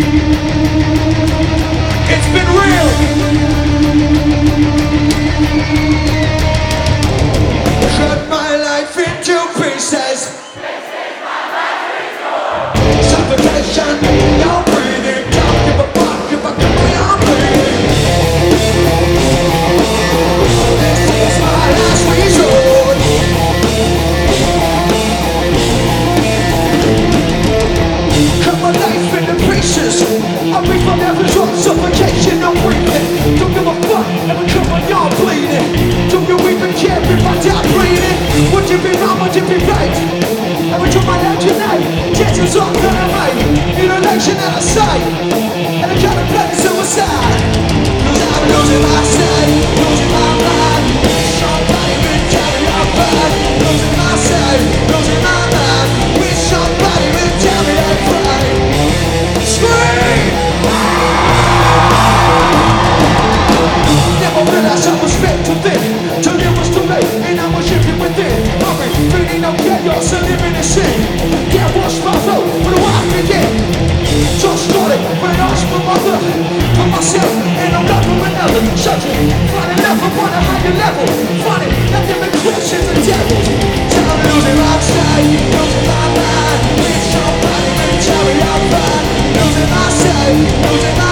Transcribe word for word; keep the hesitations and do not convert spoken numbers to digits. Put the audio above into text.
It's been real. Cut my life into pieces. Suffocation, you're breathing. Don't give a fuck if I come on breathing. This is my last resort. Cut my life into pieces. I reach my levels on suffocation, I'm breathing. Don't give a fuck if I come on, you're bleeding. Don't you even care if I die breathing? Would you be wrong, would you be right? I would try my life tonight. Chances are that I might need an election out of sight. And I gotta play suicide. Cause I'm losing my sight, losing my mind. Somebody will tell me I'm fine. Losing my sight, losing my mind. Wish somebody will tell me I'm fine. Scream! Never realized I was meant to live till it was too late and I was shifting within. Hungry, feeling no chaos and living in sin. Can't wash my throat, but do I begin? Just started when I asked for mother, for myself, and I'm not for another. Searching, finding love upon a higher level. Finding nothing but questions and devils. Till I'm losing my sight, losing my mind. Wish somebody would tell me I'm fine. Losing my sight, losing my